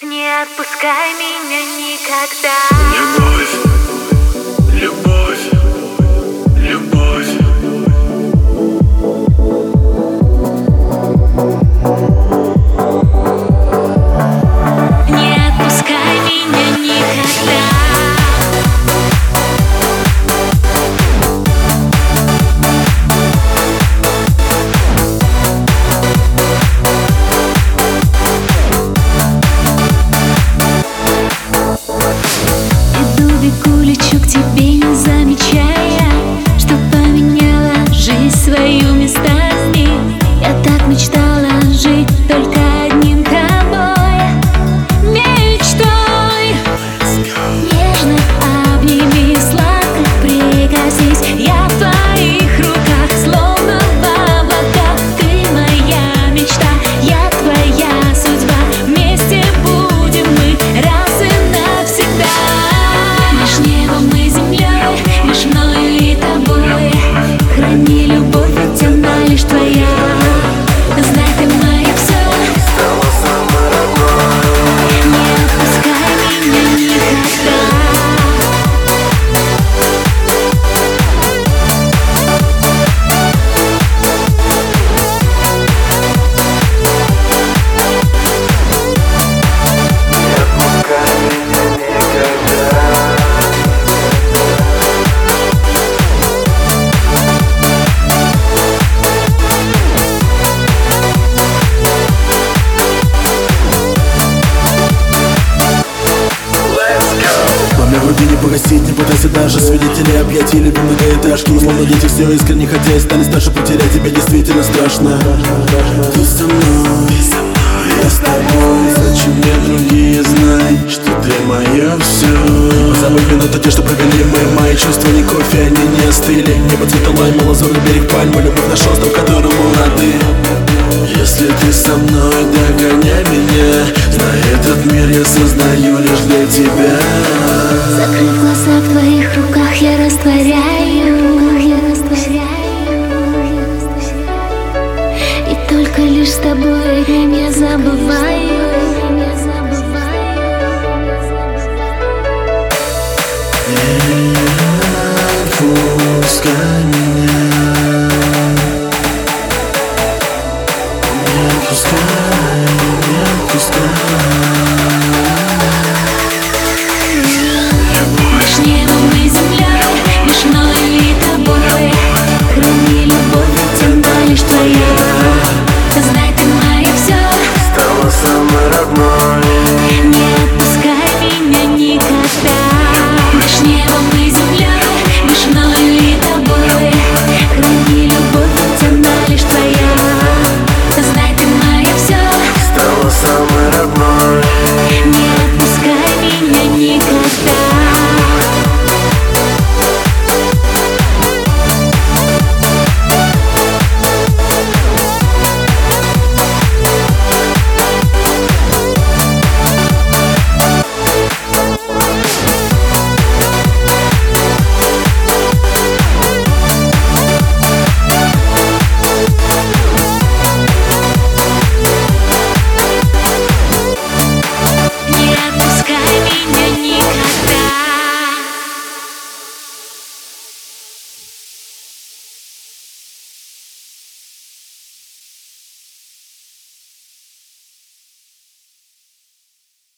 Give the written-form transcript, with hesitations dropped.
Не отпускай меня никогда. Любовь, любовь, любовь. Не отпускай меня никогда. Бегу, лечу к тебе, не замечая, что поменяла жизнь свою местами. Я так мечтала жить только одним тобой, мечтой. Нежно обними, сладко прикоснись. Я в твоих руках, словно в облаках. Ты моя мечта, я твоя судьба. Вместе будем мы раз и навсегда. Меж небом и землей, меж мною и тобой. Храни любовь, ведь она лишь твоя. Знай, ты мое все, Стала самой родной. не отпускай меня никогда. Не отпускай меня никогда. Пламя в груди не погасить, не пытайся даже свидетелей объятий или многоэтажки. Условно дети все искренне хотя и стали старше, потерять тебя действительно страшно. Ты со мной, я с тобой. Зачем мне другие знать, что ты мое все? Забыть минуты те, что провели мы. Мои чувства не кофе, они не остыли. Небо цвета лайма, лазурный берег пальмы. Любовь наш остров, которому рады. Если ты со мной, догоняй меня. Знай, этот мир я создаю лишь для тебя. Закрыв глаза, в твоих руках я растворяю. И только лишь с тобой я забываю. Не отпускай меня. Не отпускай, не отпускай. Меж небом и землей, меж мною и тобой. Храни любовь, ведь она лишь твоя. Знай, ты мое все, Стала самой родной.